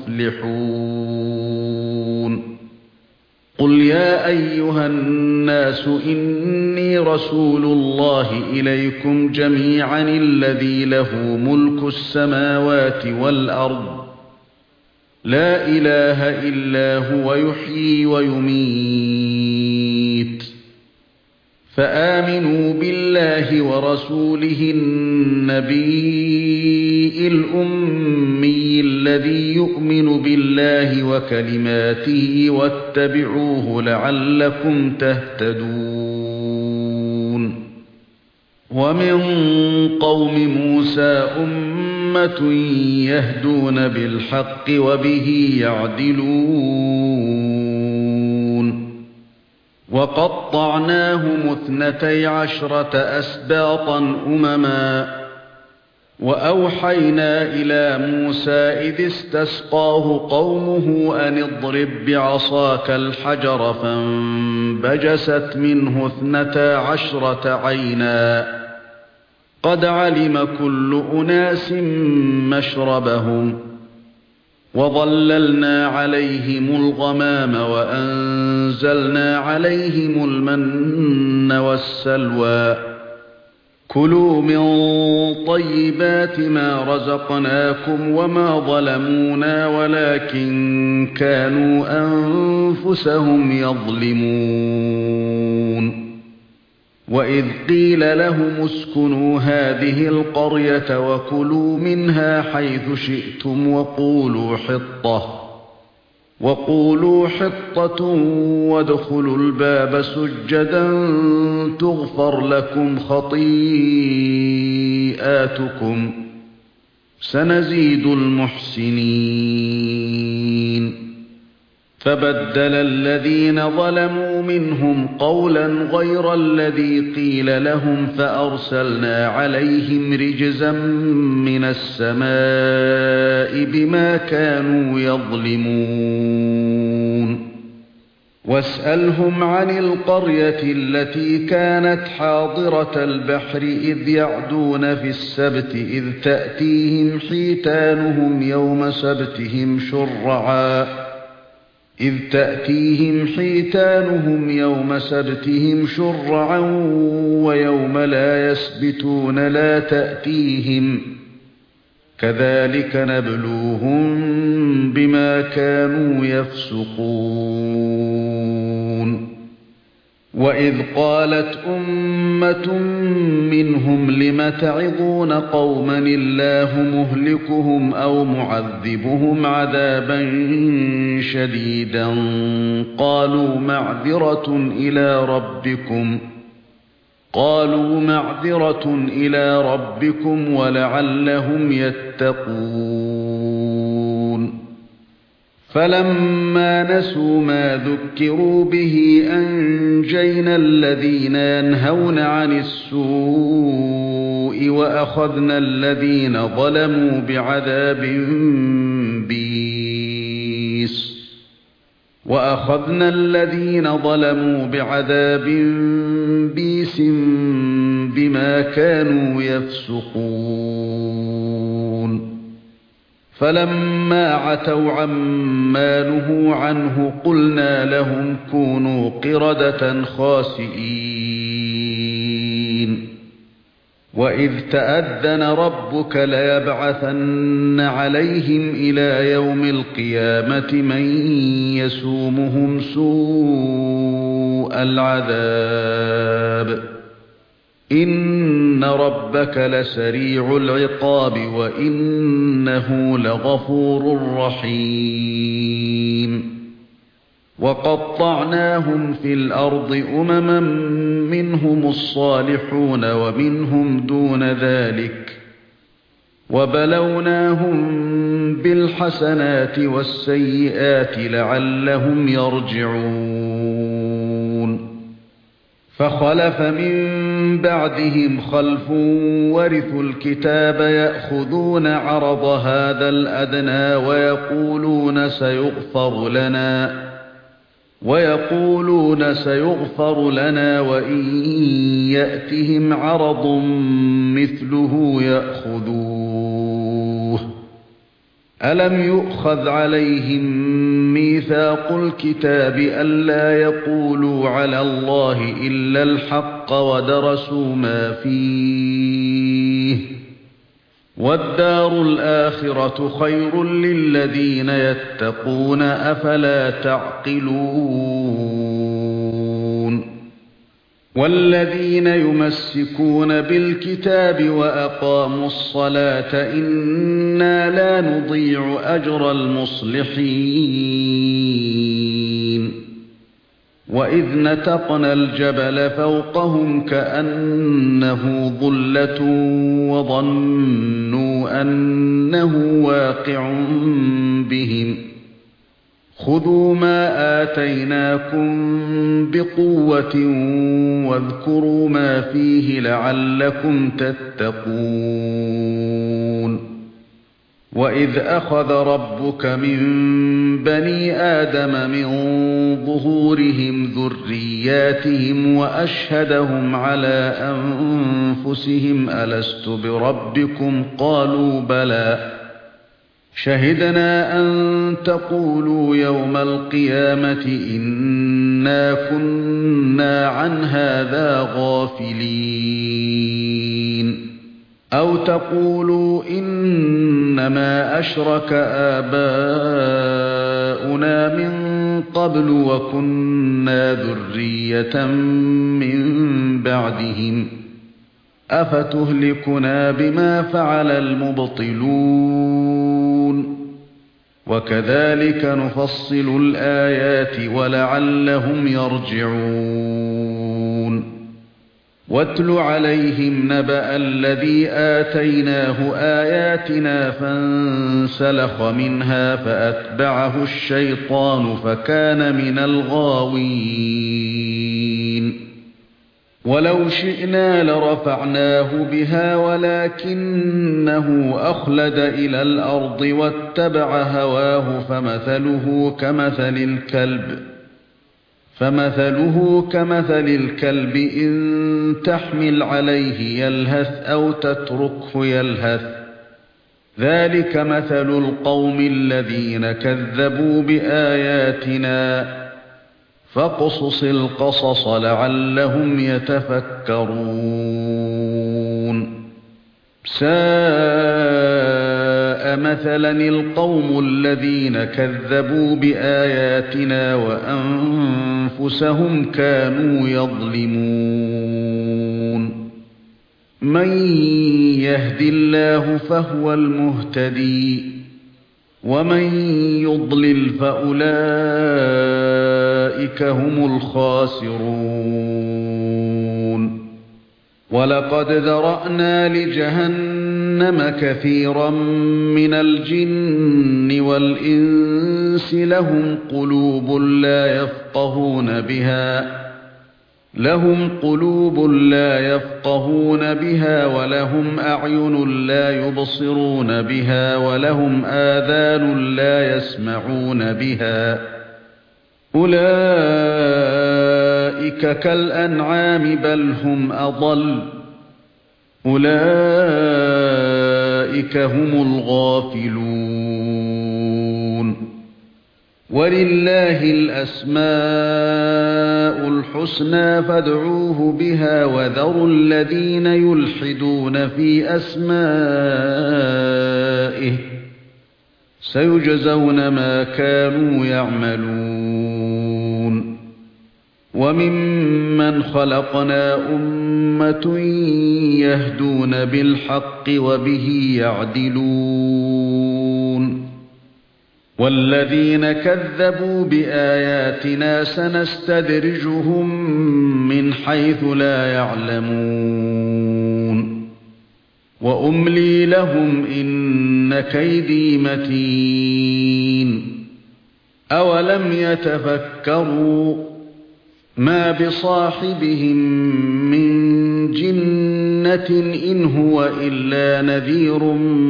المفلحون. قل يا أيها الناس إني رسول الله إليكم جميعا الذي له ملك السماوات والأرض لا إله إلا هو يحيي ويميت. فآمنوا بالله ورسوله النبي الأمي الذي يؤمن بالله وكلماته واتبعوه لعلكم تهتدون. ومن قوم موسى أمة يهدون بالحق وبه يعدلون. وقطعناهم 12 أسباطا أمما وأوحينا إلى موسى إذ استسقاه قومه أن اضرب بعصاك الحجر فانبجست منه 12 عينا قد علم كل أناس مشربهم وظللنا عليهم الغمام وأنزلنا عليهم المن والسلوى كلوا من طيبات ما رزقناكم وما ظلمونا ولكن كانوا أنفسهم يظلمون. وإذ قيل لهم اسكنوا هذه القرية وكلوا منها حيث شئتم وقولوا حطة وادخلوا الباب سجدا تغفر لكم خطيئاتكم سنزيد المحسنين. فبدل الذين ظلموا منهم قولا غير الذي قيل لهم فأرسلنا عليهم رجزا من السماء بما كانوا يظلمون. واسألهم عن القرية التي كانت حاضرة البحر إذ يعدون في السبت إذ تأتيهم حيتانهم يوم سبتهم شرعا ويوم لا يسبتون لا تأتيهم كذلك نبلوهم بما كانوا يفسقون. وإذ قالت أمة منهم لم تعظون قوما الله مهلكهم أو معذبهم عذابا شديدا قالوا معذرة إلى ربكم ولعلهم يتقون. فلما نسوا ما ذكروا به أنجينا الذين ينهون عن السوء وأخذنا الذين ظلموا بعذاب بئيس بما كانوا يفسقون فلما عتوا عما نهوا عنه قلنا لهم كونوا قردة خاسئين وإذ تأذن ربك ليبعثن عليهم إلى يوم القيامة من يسومهم سوء العذاب إن ربك لسريع العقاب وإنه لغفور رحيم وقطعناهم في الأرض أمما منهم الصالحون ومنهم دون ذلك وبلوناهم بالحسنات والسيئات لعلهم يرجعون فخلف من بعدهم خلف ورثوا الكتاب يأخذون عرض هذا الأدنى ويقولون سيغفر لنا وإن يأتهم عرض مثله يأخذوه ألم يؤخذ عليهم ميثاق الكتاب ألا يقولوا على الله إلا الحق ودرسوا ما فيه والدار الآخرة خير للذين يتقون أفلا تعقلون والذين يمسكون بالكتاب وأقاموا الصلاة إنا لا نضيع أجر المصلحين وإذ نتقنا الجبل فوقهم كأنه ظلة وظنوا أنه واقع بهم خذوا ما آتيناكم بقوة واذكروا ما فيه لعلكم تتقون وإذ أخذ ربك من بني آدم من ظهورهم ذرياتهم وأشهدهم على أنفسهم ألست بربكم قالوا بلى شهدنا أن تقولوا يوم القيامة إنا كنا عن هذا غافلين أو تقولوا إنما أشرك آباؤنا من قبل وكنا ذرية من بعدهم أفتهلكنا بما فعل المبطلون وكذلك نفصل الآيات ولعلهم يرجعون واتل عليهم نبأ الذي آتيناه آياتنا فانسلخ منها فأتبعه الشيطان فكان من الغاوين ولو شئنا لرفعناه بها ولكنه أخلد إلى الأرض واتبع هواه فمثله كمثل الكلب إن تحمل عليه يلهث أو تتركه يلهث ذلك مثل القوم الذين كذبوا بآياتنا فاقصص القصص لعلهم يتفكرون ساء مثلا القوم الذين كذبوا بآياتنا وأنفسهم كانوا يظلمون من يهد الله فهو المهتدي ومن يضلل فأولئك هم الخاسرون ولقد ذرأنا لجهنم جهنم كثيرا من الجن والإنس لهم قلوب لا يفقهون بها ولهم أعين لا يبصرون بها ولهم آذان لا يسمعون بها أولئك كالأنعام بل هم أضل أولئك هم الغافلون ولله الأسماء الحسنى فادعوه بها وذروا الذين يلحدون في أسمائه سيجزون ما كانوا يعملون وممن خلقنا أمة يهدون بالحق وبه يعدلون والذين كذبوا بآياتنا سنستدرجهم من حيث لا يعلمون وأملي لهم إن كيدي متين أولم يتفكروا ما بصاحبهم من جنة إن هو إلا نذير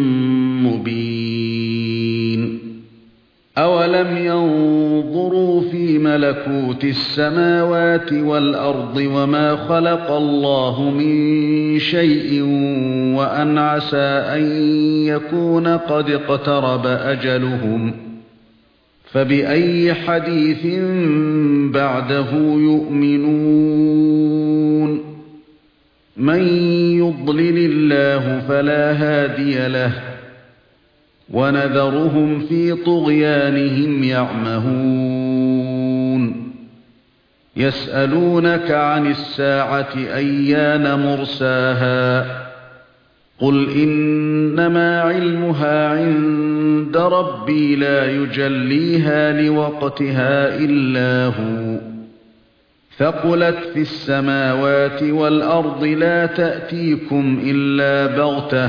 مبين أولم ينظروا في ملكوت السماوات والأرض وما خلق الله من شيء وأن عسى أن يكون قد اقترب أجلهم فبأي حديث بعده يؤمنون من يضلل الله فلا هادي له ونذرهم في طغيانهم يعمهون يسألونك عن الساعة أيان مرساها قل إنما علمها عند ربي لا يجليها لوقتها إلا هو ثقلت في السماوات والأرض لا تأتيكم إلا بغتة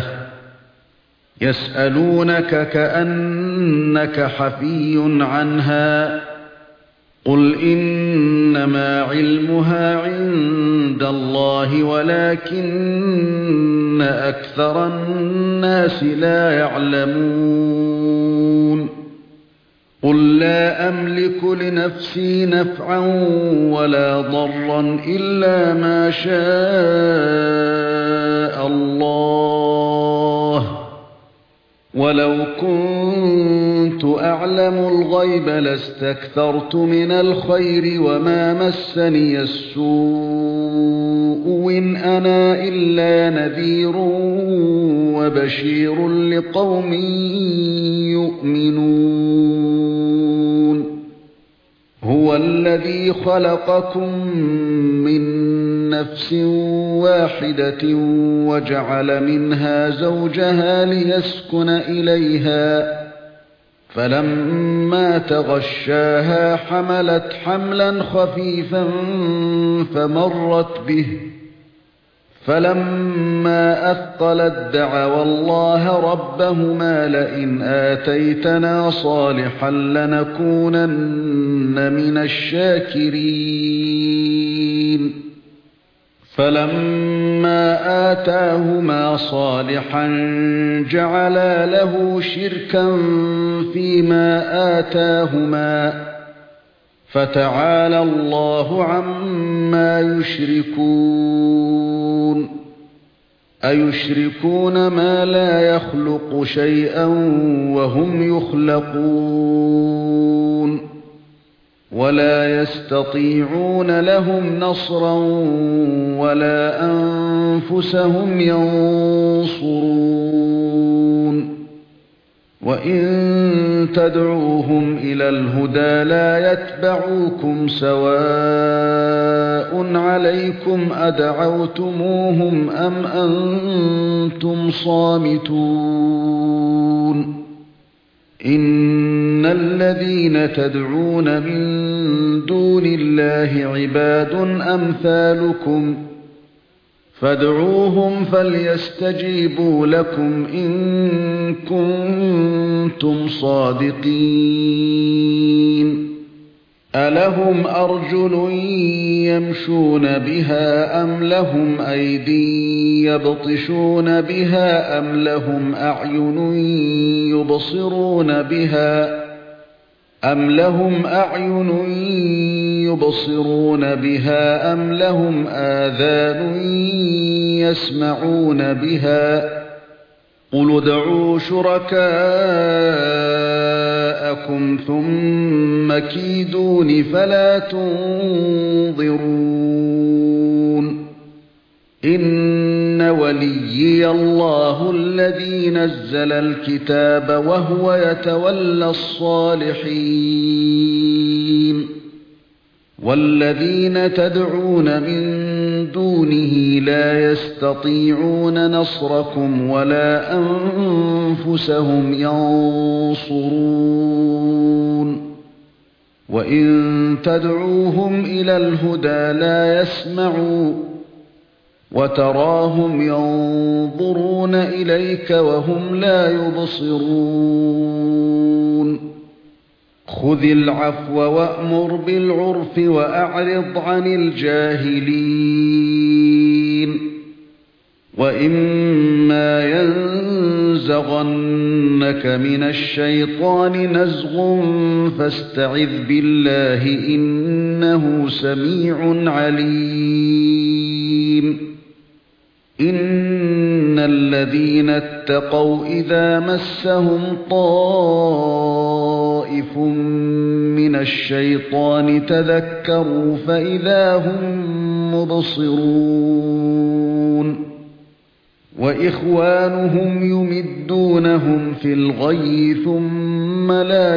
يسألونك كأنك حفي عنها قل إنما علمها عند الله ولكن أكثر الناس لا يعلمون قل لا أملك لنفسي نفعا ولا ضرا إلا ما شاء الله ولو كنت أعلم الغيب لاستكثرت من الخير وما مسني السوء إن أنا إلا نذير وبشير لقوم يؤمنون هو الذي خلقكم من نفس واحدة وجعل منها زوجها ليسكن إليها فلما تغشاها حملت حملا خفيفا فمرت به فلما أثقلت دعوا الله ربهما لئن آتيتنا صالحا لنكونن من الشاكرين فلما آتاهما صالحا جعلا له شركا فيما آتاهما فتعالى الله عما يشركون أيشركون ما لا يخلق شيئا وهم يخلقون ولا يستطيعون لهم نصرا ولا أنفسهم ينصرون وإن تدعوهم إلى الهدى لا يتبعوكم سواء عليكم أدعوتموهم أم أنتم صامتون إن الذين تدعون من دون الله عباد أمثالكم فادعوهم فليستجيبوا لكم إن كنتم صادقين ألهم أرجل يمشون بها أم لهم أيدي يبطشون بها أم لهم أعين يبصرون بها أم لهم آذان يسمعون بها قل ادعوا شركاءكم ثم كيدون فلا تنظرون إن وليي الله الذي نزل الكتاب وهو يتولى الصالحين والذين تدعون من دونه لا يستطيعون نصركم ولا أنفسهم ينصرون وإن تدعوهم إلى الهدى لا يسمعوا وتراهم ينظرون إليك وهم لا يبصرون خذ العفو وأمر بالعرف وأعرض عن الجاهلين وإما ينزغنك من الشيطان نزغ فاستعذ بالله إنه سميع عليم إن الذين اتقوا إذا مسهم طائف من الشيطان تذكروا فإذا هم مبصرون وإخوانهم يمدونهم في الغي ثم لا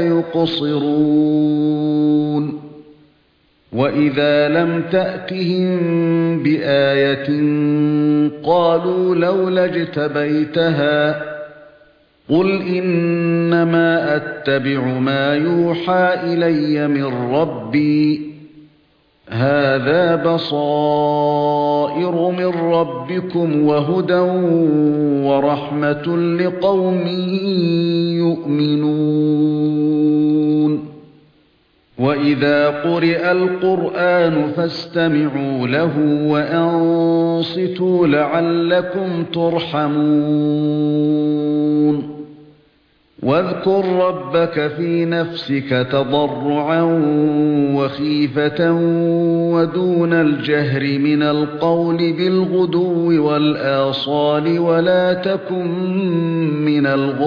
يقصرون وإذا لم تأتهم بآية قالوا لولا اجتبيتها قل إنما أتبع ما يوحى إلي من ربي هذا بصائر من ربكم وهدى ورحمة لقوم يؤمنون وإذا قرئ القرآن فاستمعوا له وأنصتوا لعلكم ترحمون واذكر ربك في نفسك تضرعا وخيفة ودون الجهر من القول بالغدو والآصال ولا تكن من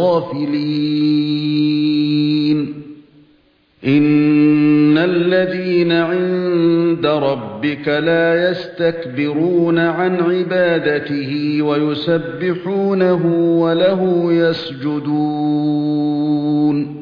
الغافلين إن الذين عند ربك لا يستكبرون عن عبادته ويسبحونه وله يسجدون